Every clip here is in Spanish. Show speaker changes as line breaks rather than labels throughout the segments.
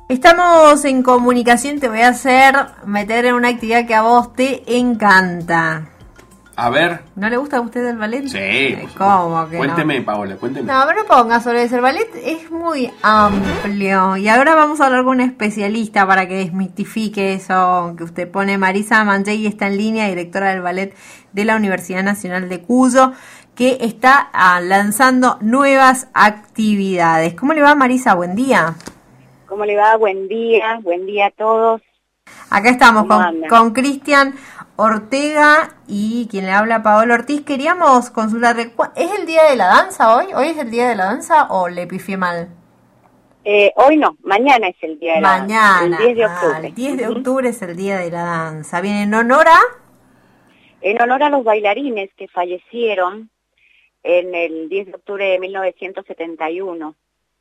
Estamos en comunicación, te voy a hacer meter en una actividad que a vos te encanta.
A ver.
¿No le gusta a usted el ballet?
Sí.
¿Cómo que
Cuénteme,
no?
Paola, cuénteme.
No, pero no ponga sobre eso. El ballet es muy amplio. Y ahora vamos a hablar con un especialista para que desmitifique eso que usted pone. Marisa Mangei está en línea, directora del ballet de la Universidad Nacional de Cuyo, que está lanzando nuevas actividades. ¿Cómo le va, Marisa? Buen día.
¿Cómo le va? Buen día a todos.
Acá estamos
con
con Cristian Ortega y quien le habla, Paola Ortiz. Queríamos consultarle, ¿es el día de la danza hoy? ¿Hoy es el día de la danza o le pifié mal?
Hoy no, mañana es el día de la danza. El 10 de octubre.
El 10 de octubre es el día de la danza. ¿Viene en honor a?
En honor a los bailarines que fallecieron en el 10 de octubre de 1971.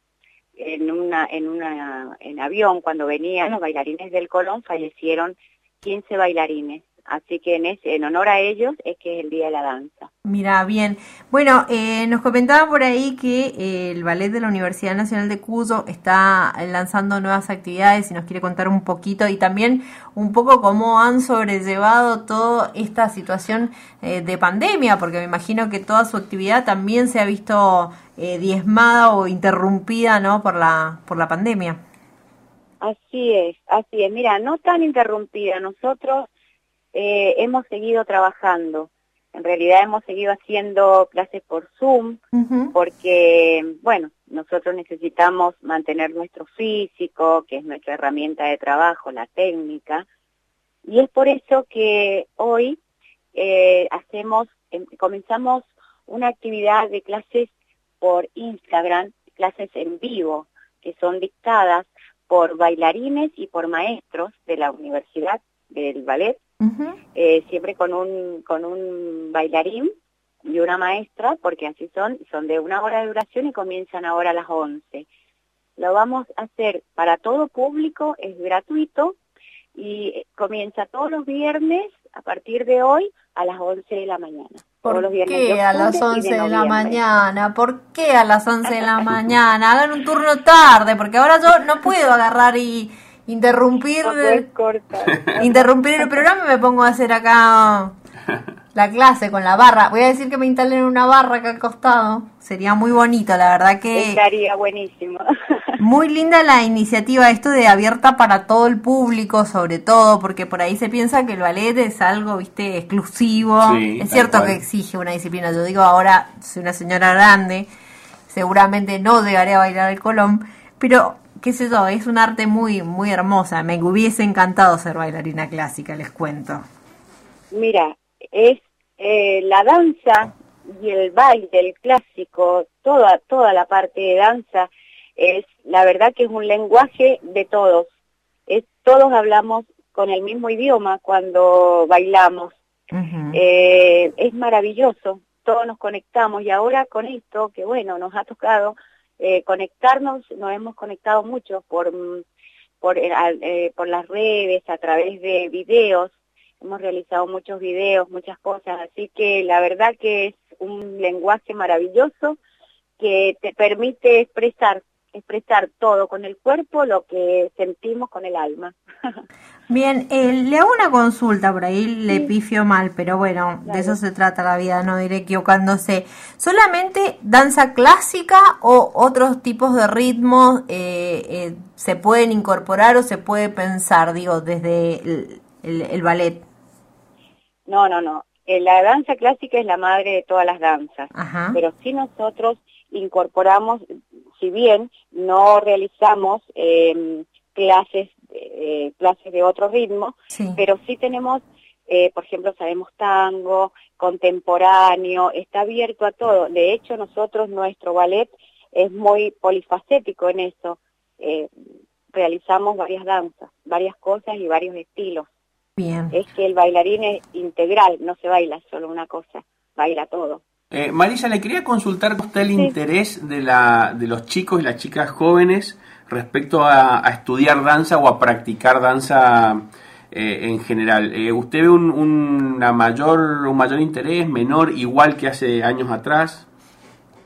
En avión, cuando venían los bailarines del Colón, fallecieron 15 bailarines. Así que en honor a ellos es que es el Día de la Danza.
Mira, bien. Bueno, nos comentaba por ahí que el Ballet de la Universidad Nacional de Cuyo está lanzando nuevas actividades y nos quiere contar un poquito y también un poco cómo han sobrellevado toda esta situación de pandemia, porque me imagino que toda su actividad también se ha visto diezmada o interrumpida, ¿no? por la pandemia.
Así es. Mira, no tan interrumpida. Nosotros hemos seguido trabajando. En realidad hemos seguido haciendo clases por Zoom, porque, bueno, nosotros necesitamos mantener nuestro físico, que es nuestra herramienta de trabajo, la técnica, y es por eso que hoy comenzamos una actividad de clases por Instagram, clases en vivo, que son dictadas por bailarines y por maestros de la Universidad del Ballet, siempre con un bailarín y una maestra, porque así son de 1 hora de duración y comienzan ahora a las 11. Lo vamos a hacer para todo público, es gratuito y comienza todos los viernes a partir de hoy a las 11 de la mañana.
¿Por qué a las 11 de la mañana? ¿Por qué a las 11 de la mañana? Hagan un turno tarde, porque ahora yo no puedo agarrar y interrumpir el programa y me pongo a hacer acá la clase con la barra. Voy a decir que me instalen una barra acá al costado. Sería muy bonito, la verdad que...
Estaría buenísimo.
Muy linda la iniciativa, esto de abierta para todo el público, sobre todo, porque por ahí se piensa que el ballet es algo, viste, exclusivo.
Sí,
es cierto que exige una disciplina. Yo digo, ahora soy una señora grande, seguramente no llegaré a bailar el Colón, pero... qué sé yo, es un arte muy muy hermosa. Me hubiese encantado ser bailarina clásica, les cuento.
Mira, es la danza y el baile, el clásico, toda la parte de danza, es la verdad que es un lenguaje de todos. Todos hablamos con el mismo idioma cuando bailamos. Es maravilloso, todos nos conectamos y ahora con esto, que bueno, nos ha tocado conectarnos, nos hemos conectado mucho por las redes, a través de videos, hemos realizado muchos videos, muchas cosas, así que la verdad que es un lenguaje maravilloso que te permite expresar todo con el cuerpo, lo que sentimos con el alma.
Bien, le hago una consulta, por ahí le pifio mal, pero bueno, de eso se trata la vida, no diré equivocándose. ¿Solamente danza clásica o otros tipos de ritmos se pueden incorporar o se puede pensar, digo, desde el ballet?
No. La danza clásica es la madre de todas las danzas, pero sí nosotros incorporamos, si bien no realizamos clases de otro ritmo, pero sí tenemos, por ejemplo, sabemos tango, contemporáneo, está abierto a todo. De hecho, nuestro ballet es muy polifacético en eso. Realizamos varias danzas, varias cosas y varios estilos.
Bien.
Es que el bailarín es integral, no se baila solo una cosa, baila todo.
Marisa, le quería consultar a usted el interés de los chicos y las chicas jóvenes respecto a estudiar danza o a practicar danza en general. ¿Usted ve un mayor interés, menor, igual que hace años atrás?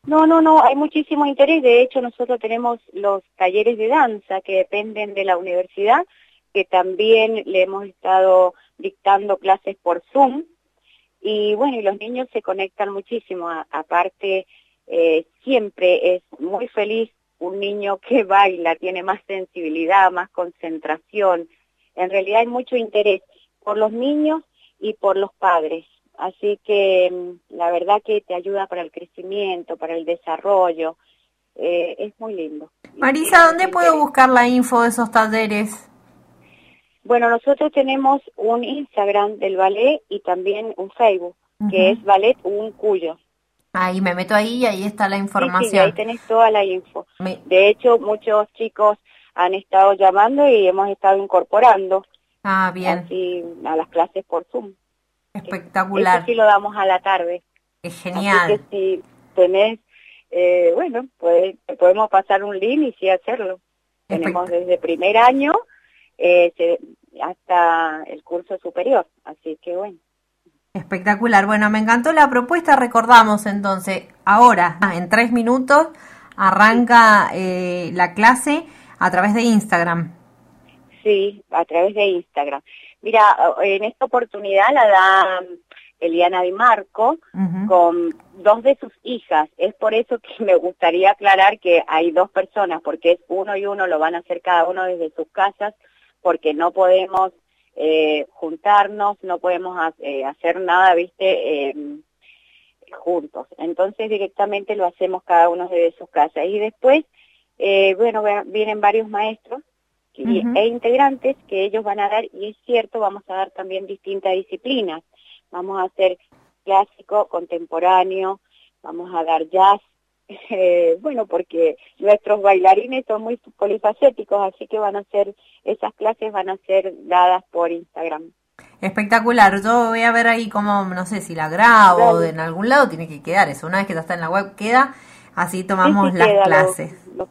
No, hay muchísimo interés. De hecho, nosotros tenemos los talleres de danza que dependen de la universidad, que también le hemos estado dictando clases por Zoom. Y bueno, y los niños se conectan muchísimo. Aparte, siempre es muy feliz un niño que baila, tiene más sensibilidad, más concentración. En realidad hay mucho interés por los niños y por los padres. Así que la verdad que te ayuda para el crecimiento, para el desarrollo. Es muy lindo.
Marisa, ¿dónde puedo buscar la info de esos talleres?
Bueno, nosotros tenemos un Instagram del ballet y también un Facebook, que es Ballet Un Cuyo.
Ahí me meto ahí y ahí está la información.
Sí, ahí tenés toda la info. De hecho, muchos chicos han estado llamando y hemos estado incorporando
bien.
así, a las clases por Zoom.
Espectacular.
Eso sí lo damos a la tarde.
Es genial.
Así que si tenés, bueno, pues te podemos pasar un link y sí hacerlo. Tenemos desde primer año hasta el curso superior, así que bueno.
Espectacular. Bueno, me encantó la propuesta. Recordamos entonces, ahora, en 3 minutos, arranca la clase a través de Instagram.
Sí, a través de Instagram. Mira, en esta oportunidad la da Eliana Di Marco con 2 de sus hijas. Es por eso que me gustaría aclarar que hay 2 personas, porque es uno y uno, lo van a hacer cada uno desde sus casas, porque no podemos juntarnos, no podemos hacer nada, juntos. Entonces directamente lo hacemos cada uno desde sus casas. Y después, bueno, vienen varios maestros e integrantes que ellos van a dar, y es cierto, vamos a dar también distintas disciplinas. Vamos a hacer clásico, contemporáneo, vamos a dar jazz, bueno, porque nuestros bailarines son muy polifacéticos, así que esas clases van a ser dadas por Instagram.
Espectacular. Yo voy a ver ahí cómo, no sé si la grabo en algún lado, tiene que quedar eso. Una vez que ya está en la web queda, así tomamos las clases.
Lo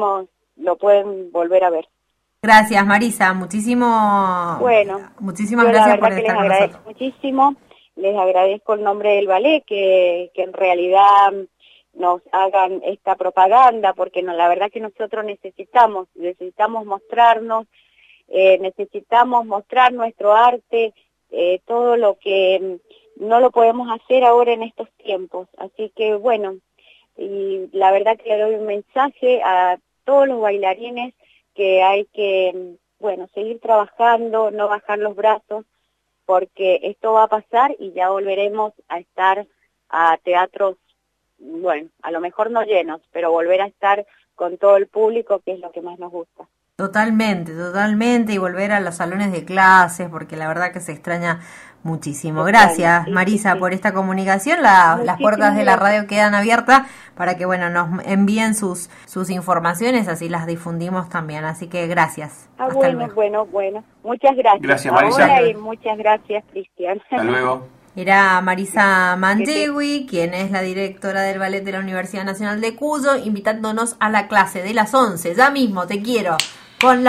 pueden volver a ver.
Gracias, Marisa. Muchísimas gracias por estar con nosotros.
Muchísimo. Les agradezco el nombre del ballet, que en realidad nos hagan esta propaganda, porque la verdad que nosotros necesitamos mostrarnos, necesitamos mostrar nuestro arte, todo lo que no lo podemos hacer ahora en estos tiempos. Así que bueno, y la verdad que le doy un mensaje a todos los bailarines que hay que, bueno, seguir trabajando, no bajar los brazos, porque esto va a pasar y ya volveremos a estar a teatros, bueno, a lo mejor no llenos, pero volver a estar con todo el público, que es lo que más nos gusta.
Totalmente, y volver a los salones de clases, porque la verdad que se extraña muchísimo. Gracias, Marisa, por esta comunicación. Las puertas de la radio quedan abiertas para que, bueno, nos envíen sus informaciones, así las difundimos también. Así que gracias.
Bueno. Muchas gracias.
Gracias, Marisa.
Y muchas gracias, Cristian.
Hasta luego.
Era Marisa Mantegui, quien es la directora del ballet de la Universidad Nacional de Cuyo, invitándonos a la clase de las 11. Ya mismo, te quiero. Con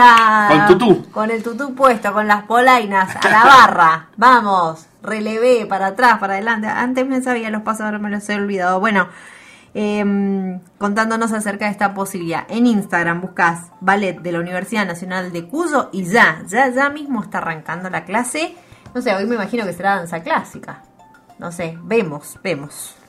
el tutú puesto, con las polainas, a la barra. Vamos, relevé, para atrás, para adelante. Antes me sabía los pasos, ahora me los he olvidado. Bueno, contándonos acerca de esta posibilidad. En Instagram buscas Ballet de la Universidad Nacional de Cuyo y ya mismo está arrancando la clase. No sé, hoy me imagino que será danza clásica. No sé, vemos.